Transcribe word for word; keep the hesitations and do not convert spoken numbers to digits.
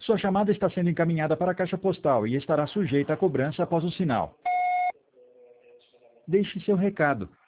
Sua chamada está sendo encaminhada para a caixa postal e estará sujeita a cobrança após o sinal. Deixe seu recado.